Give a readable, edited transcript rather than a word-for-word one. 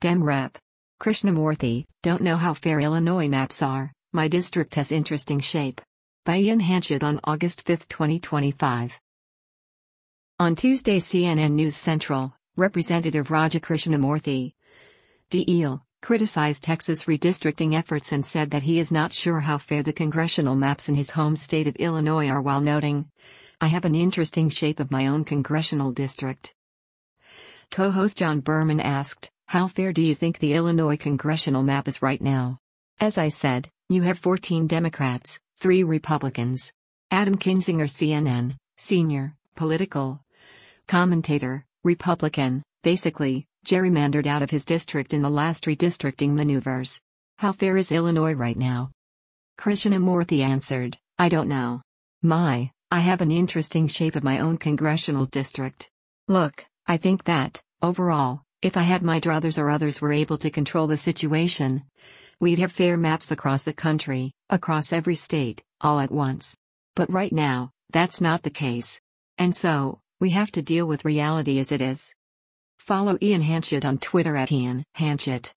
Dem Rep. Krishnamurthy, don't know how fair Illinois maps are, my district has interesting shape. By Ian Hanchett on August 5, 2025. On Tuesday, CNN News Central, Representative Raja Krishnamurthy, DL, criticized Texas redistricting efforts and said that he is not sure how fair the congressional maps in his home state of Illinois are, while noting, "I have an interesting shape of my own congressional district." Co-host John Berman asked, "How fair do you think the Illinois congressional map is right now?" "As I said, you have 14 Democrats, 3 Republicans." Adam Kinzinger, CNN, senior, political commentator, Republican, basically gerrymandered out of his district in the last redistricting maneuvers. "How fair is Illinois right now?" Krishnamurthy answered, "I don't know. I have an interesting shape of my own congressional district. Look, I think that, overall, if I had my druthers or others were able to control the situation, we'd have fair maps across the country, across every state, all at once. But right now, that's not the case. And so, we have to deal with reality as it is." Follow Ian Hanchett on Twitter @IanHanchett.